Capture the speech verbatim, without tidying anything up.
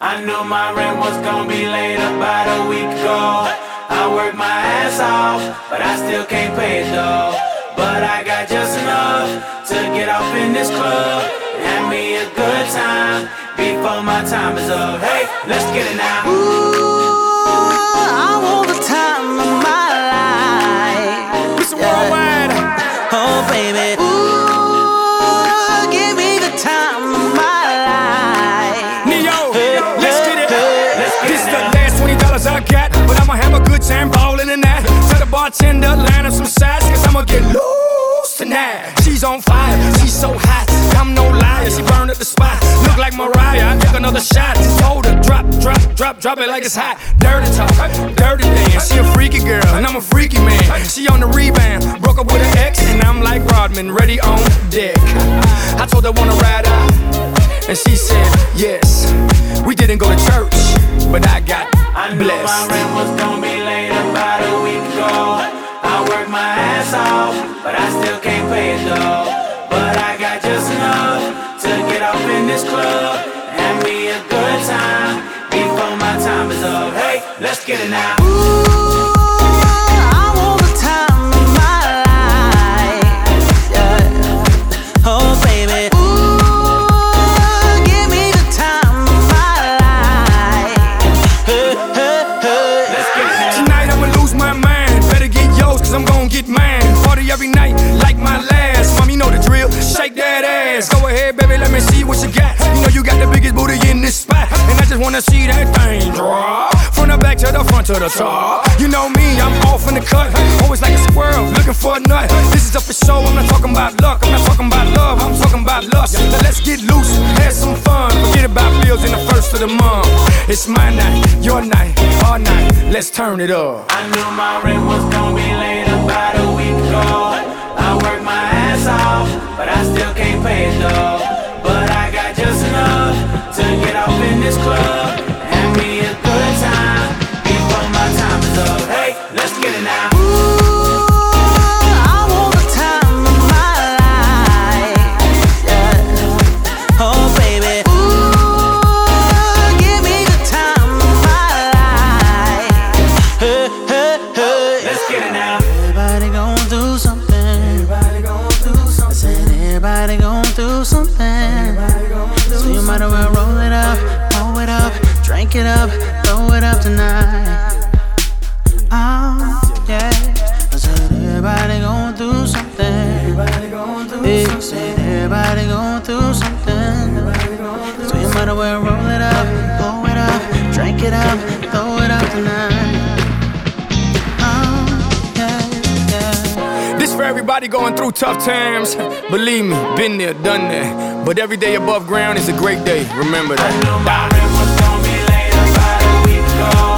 I knew my rent was gonna be late about a week ago. I worked my ass off, but I still can't pay it though. But I got just enough to get off in this club and have me a good time before my time is up. Hey, let's get it now. Ooh, I want the time of my life. Mister Worldwide. Oh baby. Ooh, give me the time of my life. Neo, Hey, let's hey, get it. hey. Let's get This it the now. last twenty dollars I got, but I'ma have a good time ballin' in that. Tell the bartender, line up some sides, cause I'ma get loose tonight. She's on fire, she's so hot, I'm no liar, she burned up the spot. Look like Mariah, I took another shot. Just told her, drop, drop, drop, drop it like it's hot. Dirty talk, dirty dance, she a freaky girl, and I'm a freaky man. She on the rebound, broke up with her ex, and I'm like Rodman, ready on deck. I told her wanna ride out, and she said yes. We didn't go to church, but I got I knew my blessed. rent was gonna be late about a week ago. I worked my ass off, but I still can't pay it though. But I got just enough to get off in this club and have me a good time before my time is up. Hey, let's get it now. Ooh, I want the time of my life. Yeah. Oh baby. Ooh, give me the time of my life. Hey, hey, hey. Let's get it now. Tonight I'ma lose my mind. Better get yours, cause I'm gon' get mine. Party every night, like my last. Mom, you know the drill. Shake that ass. Go ahead, baby, let me see what you got. You know you got the biggest booty in this spot, and I just wanna see that thing drop. From the back to the front to the top. You know me, I'm off in the cut. Always like a squirrel, looking for a nut. This is up for show, I'm not talking about luck. I'm not talking about love, I'm talking about lust. Now let's get loose, have some fun. Forget about bills in the first of the month. It's my night, your night, our night. Let's turn it up. I knew my rent was gonna be late about a week ago. I worked my ass off, but I still can't pay it though. But I got just enough to get off in this club and have me a good time before my time is up. Hey, let's get it now. Ooh, I want the time of my life. Yeah. Oh baby. Ooh, give me the time of my life. Hey, hey, hey. Let's get it now. Everybody gon' do something. Everybody gon' do something. I said everybody gon' do something. Everybody gon' do so you might as well roll it up, roll it up, drink it up, throw it up tonight. Oh yeah. I said everybody gon' do something. Everybody gon' do yeah, something. Said everybody gon' do something. Everybody gon' do so you might as well roll it up, blow it up, drink it up, throw it up tonight. This for everybody going through tough times. Believe me, been there, done that. But every day above ground is a great day. Remember I knew my that. rent was gonna be late about a week ago.